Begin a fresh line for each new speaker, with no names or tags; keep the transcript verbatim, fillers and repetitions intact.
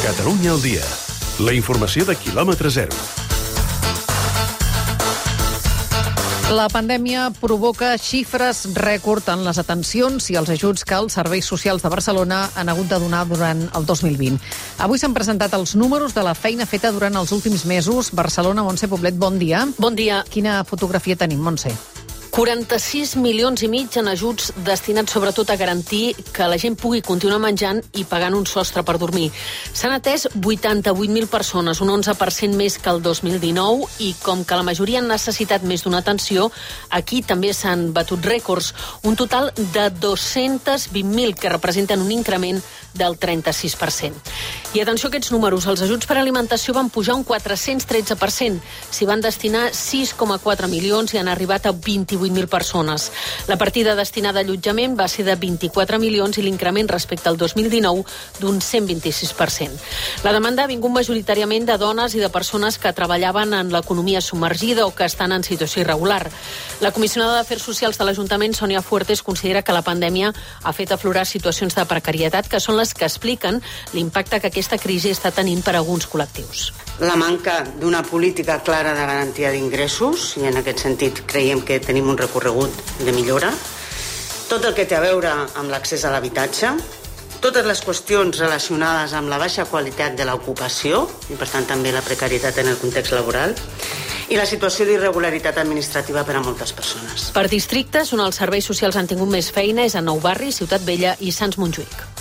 Catalunya al dia. La informació de quilòmetre zero.
La pandèmia provoca xifres rècord en les atencions i els ajuts que els serveis socials de Barcelona han hagut de donar durant el dos mil vint. Avui s'han presentat els números de la feina feta durant els últims mesos. Barcelona, Montse Poblet, bon dia.
Bon dia.
Quina fotografia tenim, Montse?
quaranta-sis milions i mig en ajuts destinats sobretot a garantir que la gent pugui continuar menjant i pagant un sostre per dormir. S'han atès vuitanta-vuit mil persones, un onze per cent més que el dos mil dinou, i com que la majoria han necessitat més d'una atenció, aquí també s'han batut rècords, un total de dos-cents vint mil, que representen un increment del trenta-sis per cent. I atenció a aquests números, els ajuts per alimentació van pujar un quatre-cents tretze per cent. S'hi van destinar sis coma quatre milions i han arribat a vint-i-vuit mil persones. La partida destinada a allotjament va ser de vint-i-quatre milions i l'increment respecte al dos mil dinou d'un cent vint-i-sis per cent. La demanda ha vingut majoritàriament de dones i de persones que treballaven en l'economia submergida o que estan en situació irregular. La comissionada d'Afers Socials de l'Ajuntament, Sònia Fuertes, considera que la pandèmia ha fet aflorar situacions de precarietat que són les que expliquen l'impacte que aquesta crisi està tenint per a alguns col·lectius.
La manca d'una política clara de garantia d'ingressos, i en aquest sentit creiem que tenim un recorregut de millora, tot el que té a veure amb l'accés a l'habitatge, totes les qüestions relacionades amb la baixa qualitat de l'ocupació, i per tant també la precarietat en el context laboral, i la situació d'irregularitat administrativa per a moltes persones.
Per districtes, on els serveis socials han tingut més feina és a Nou Barris, Ciutat Vella i Sants Montjuïc.